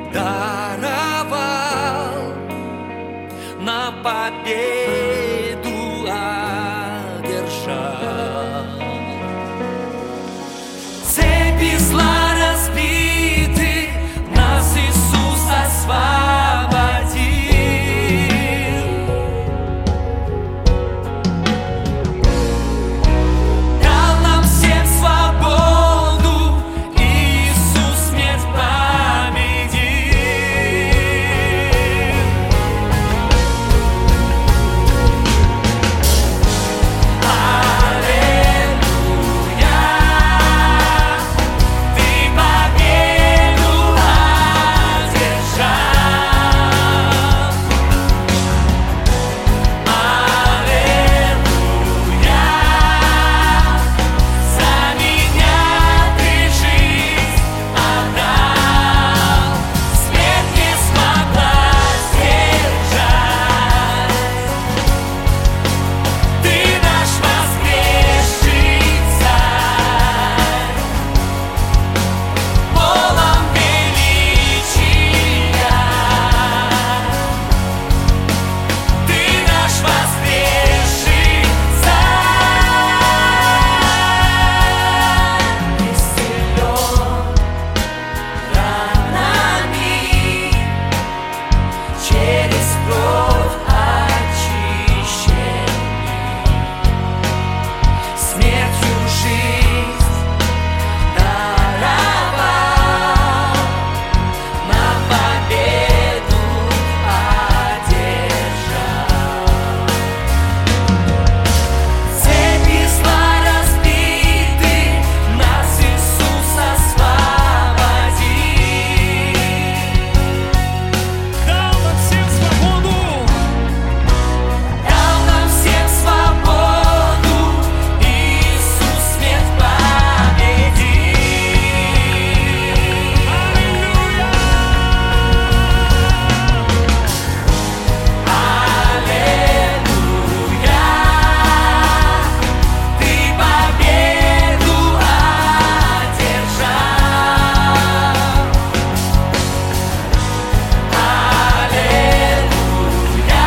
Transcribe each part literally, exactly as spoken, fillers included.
даровал, на победу одержал. Цепи зла разбиты, нас Иисус освободил. Дал нам всем свободу, Иисус смерть победил. Аллилуйя, Ты победу одержал. Аллилуйя, за меня Ты жизнь отдал, смерть не смогла сдержать. Ты наш воскресший Царь, полон величия. Ты наш воскресший Царь, исцелен ранами, через кровь очищенный, смертью жизнь даровал, на победу одержал. Цепи зла разбиты, нас Иисус освободил. Дал нам всем свободу, дал нам всем свободу, Иисус смерть победил. Аллилуйя, аллилуйя, Ты победу одержал. Аллилуйя,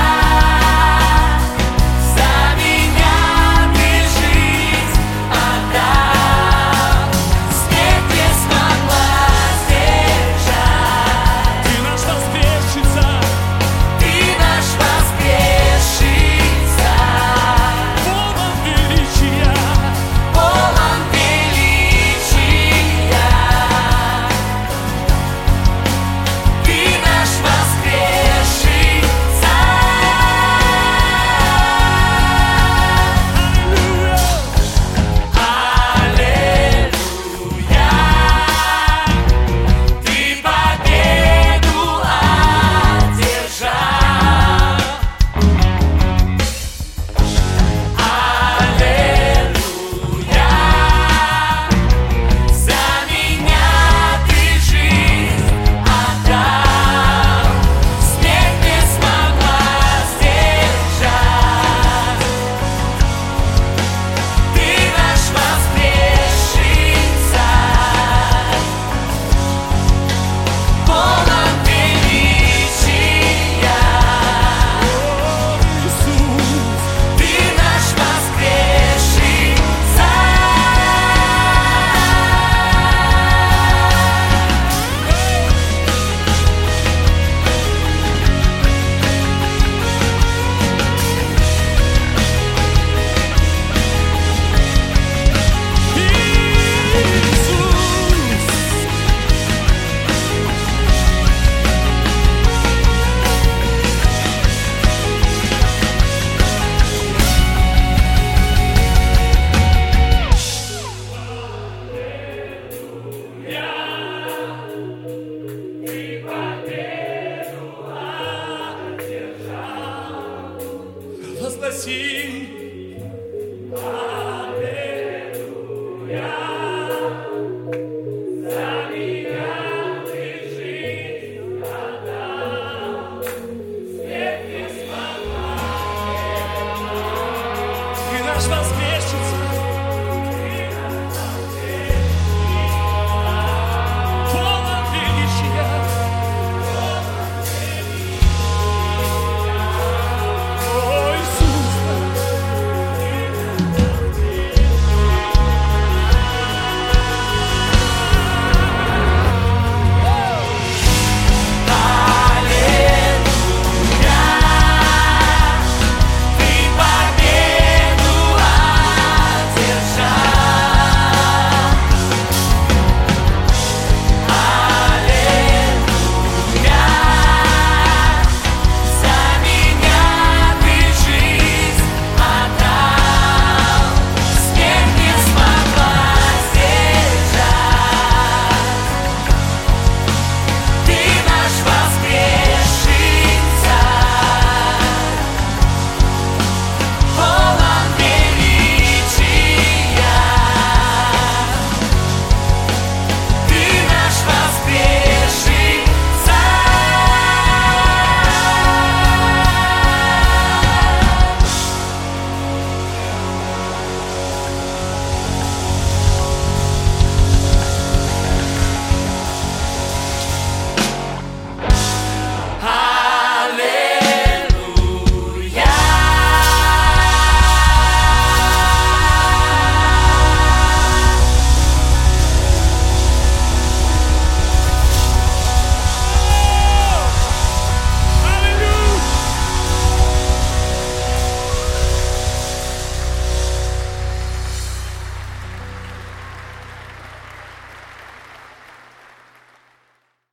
за меня Ты жизнь отдал, смерть не смогла сдержать. Ты наш воскресший Царь, Ты наш воскресший Царь, полон величия, полон величия. Ты наш воскресший Аллилуйя, Ты победу одержал. Аллилуйя, за меня Ты жизнь отдал, смерть не смогла сдержать. Ты наш воскресший Царь, полон величия. Иисус, Ты наш воскресший возгласи. Аллилуйя, за меня Ты жизнь отдал, смерть не смогла. Ты наш воскресший